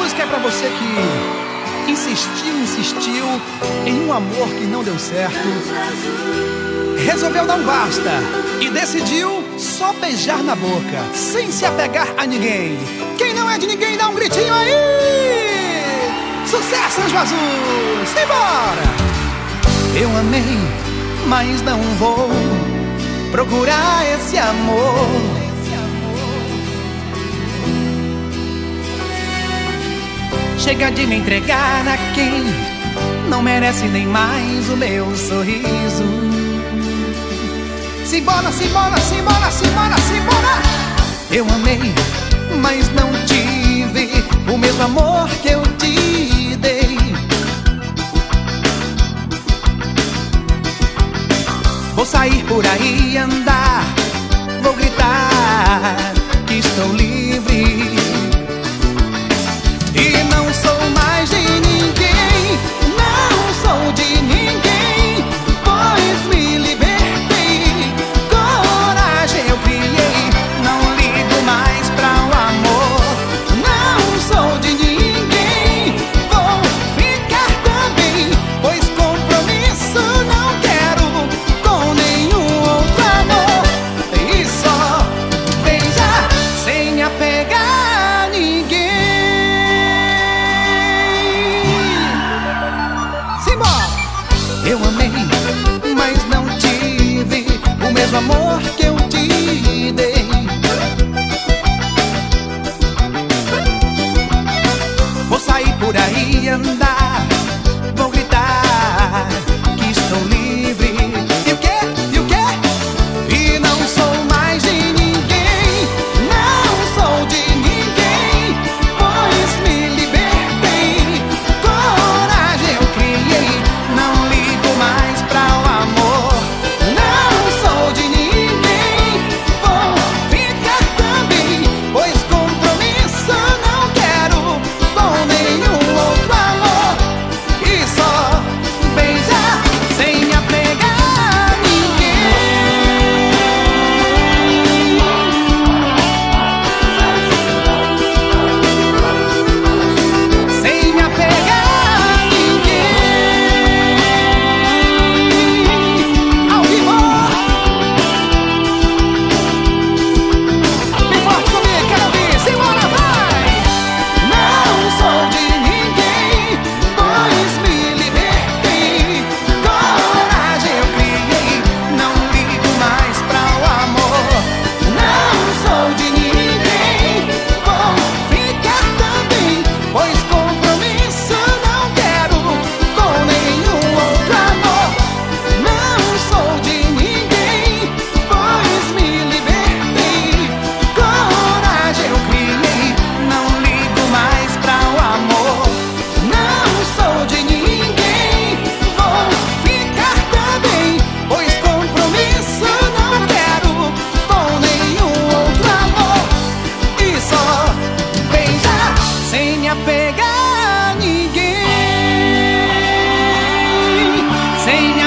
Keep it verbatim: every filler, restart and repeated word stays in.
música é pra você que insistiu, insistiu em um amor que não deu certo, resolveu dar um basta e decidiu só beijar na boca, sem se apegar a ninguém. Quem não é de ninguém, dá um gritinho aí! Sucesso, Anjo Azul! Simbora! Eu amei, mas não vou procurar esse amor. Chega de me entregar a quem não merece nem mais o meu sorriso. Simbora, simbora, simbora, simbora, simbora. Eu amei, mas não tive o mesmo amor que eu te dei. Vou sair por aí e andar, vou gritar que estou livre. E não sou mais de ninguém, não sou de ninguém, pois me libertei, coragem eu criei, não ligo mais pra o amor. Não sou de ninguém, vou ficar também, pois compromisso não quero com nenhum outro amor. E só beijar sem apegar a ninguém. Eu amei, mas não tive o mesmo amor que eu te dei. Vou sair por aí e andar, vou gritar que estou livre. E o quê? E o quê? E não sou mais de ninguém, não sou de ninguém, pois me libertei, coragem eu criei, não ligo mais pra o amor. Não sou de ninguém, vou ficar também, pois compromisso não quero com nenhum outro amor. E só beijar sem apegar a ninguém. Sem me apegar a ninguém. Ao vivo! Bem forte comigo, quero ouvir. Simbora, vai! Não sou de ninguém, pois me libertei, coragem eu criei, não ligo mais pra o amor. Não sou de ninguém, vou ficar também, pois compromisso não quero com nenhum outro amor. Não sou de ninguém, pois me libertei, coragem eu criei, não ligo mais pra o amor. Não sou de ninguém, vou ficar também, pois compromisso não quero com nenhum outro amor. E só beijar sem me apegar a ninguém. Sem